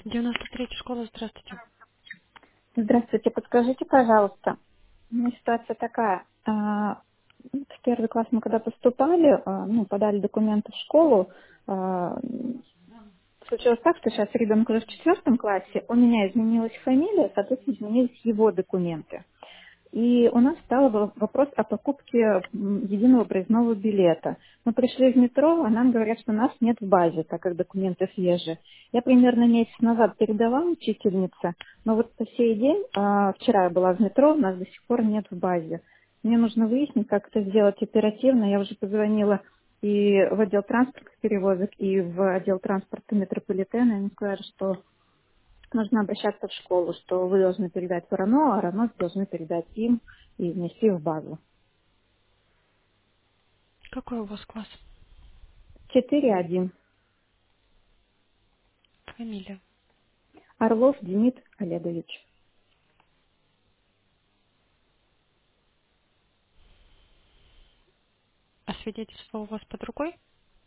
93-я школа, здравствуйте. Здравствуйте, подскажите, пожалуйста. У меня ситуация такая. В первый класс мы когда поступали, подали документы в школу. а, Случилось так, что сейчас ребенок уже в четвертом классе, у меня изменилась фамилия, соответственно, изменились его документы. И у нас стал вопрос о покупке единого проездного билета. Мы пришли в метро, а нам говорят, что нас нет в базе, так как документы свежие. Я примерно месяц назад передала учительнице, но вот по сей день, вчера я была в метро, нас до сих пор нет в базе. Мне нужно выяснить, как это сделать оперативно. Я уже позвонила и в отдел транспортных перевозок, и в отдел транспорта метрополитена. Они сказали, что нужно обращаться в школу, что вы должны передать в РАНО, а РАНО должны передать им и внести в базу. Какой у вас класс? 4.1. Фамилия. Орлов Демид Олегович. А свидетельство у вас под рукой?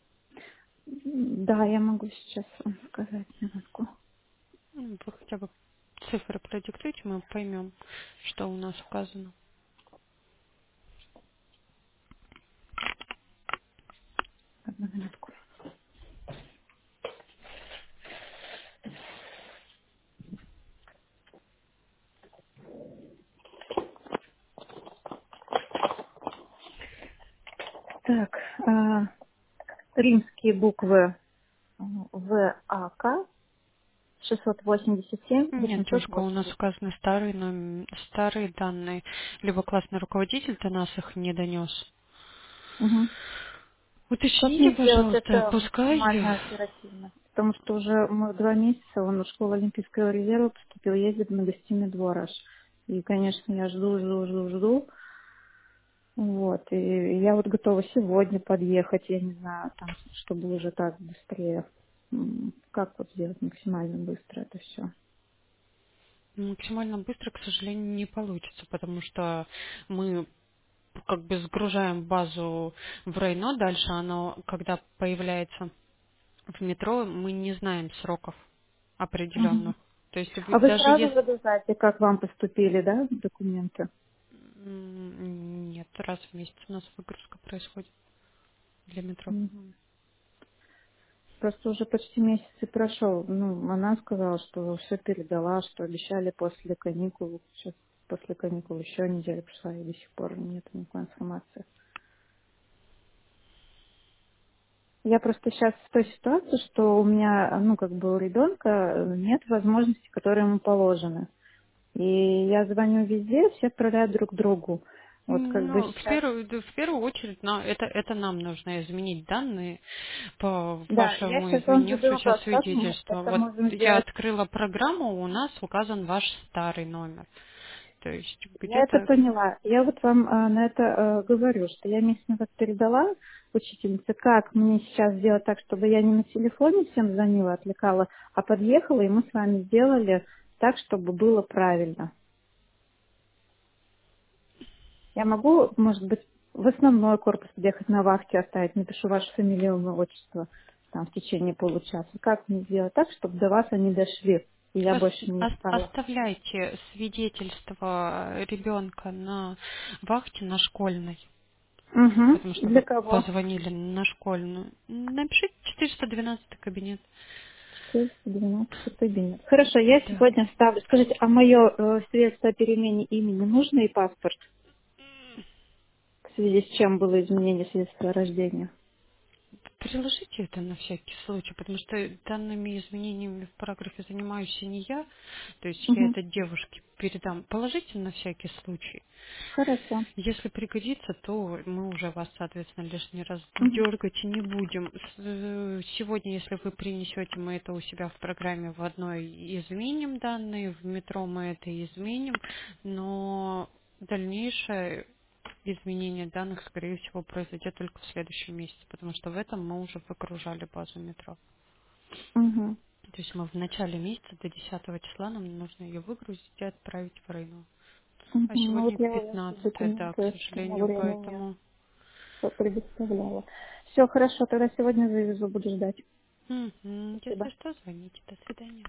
Да, я могу сейчас вам сказать минутку. Вы хотя бы цифры продиктуйте, мы поймем, что у нас указано. Одну минутку. Так, римские буквы ВАК 687 Нет, девушка, у нас 880. указаны старые данные. Либо классный руководитель до нас их не донес. Угу. Как Уточните, мне сделать пожалуйста, это пускай. максимально оперативно? Потому что уже мы 2 месяца, он в школу Олимпийского резерва поступил, ездит на гостиный двор аж. И, конечно, я жду. Вот. И я вот готова сегодня подъехать, я не знаю, там, чтобы уже так быстрее. Как вот сделать максимально быстро это все? Максимально быстро, к сожалению, не получится, потому что мы как бы сгружаем базу в Рейно, дальше оно, когда появляется в метро, мы не знаем сроков определенных. То есть А вы даже сразу если... загружаете, как вам поступили, да, документы? Нет, раз в месяц у нас выгрузка происходит для метро. Мгм. Просто уже почти месяц и прошел. Ну, она сказала, что все передала, что обещали после каникул. Сейчас после каникул еще неделя прошла, и до сих пор нет никакой информации. Я просто сейчас в той ситуации, что у меня, как бы у ребенка нет возможностей, которые ему положены. И я звоню везде, все отправляют друг другу. Вот как бы Ну, сейчас... в первую очередь, это нам нужно изменить данные по Да, я вашему сейчас вам задаю изменившемуся вопрос, как мы свидетельству. это Вот можем я сделать. открыла программу, у нас указан ваш старый номер. То есть Я это где-то... поняла. Я вот вам на это говорю, что я месяц назад передала учительнице, как мне сейчас сделать так, чтобы я не на телефоне всем звонила, отвлекала, а подъехала, и мы с вами сделали так, чтобы было правильно. Я могу, может быть, в основной корпус подъехать на вахте оставить, напишу вашу фамилию, имя, отчество там в течение получаса. Как мне сделать так, чтобы до вас они дошли, и я больше не искала? Оставляйте свидетельство ребенка на вахте на школьной, Угу. потому что Для вы кого? позвонили на школьную. Напишите 412 кабинет. 412 кабинет. Хорошо, я Да. сегодня ставлю. Скажите, а мое свидетельство о перемене имени нужно и паспорт? В связи с чем было изменение свидетельства о рождении? Приложите это на всякий случай, потому что данными изменениями в параграфе занимаюсь не я, то есть я Угу. это девушке передам. Положите на всякий случай. Хорошо. Если пригодится, то мы уже вас, соответственно, лишний раз Угу. дергать не будем. Сегодня, если вы принесете, мы это у себя в программе в одной изменим данные, в метро мы это изменим, но дальнейшее изменение данных, скорее всего, произойдет только в следующем месяце, потому что в этом мы уже выгружали базу метро. Угу. То есть мы в начале месяца до 10 числа нам нужно ее выгрузить и отправить в район. А Угу. Ну вот сегодня я эти 15, да, к документы к тому сожалению, времени поэтому... предоставляла. Все, хорошо, тогда сегодня завезу, буду ждать. Мгм. Спасибо. Если что, звоните. До свидания.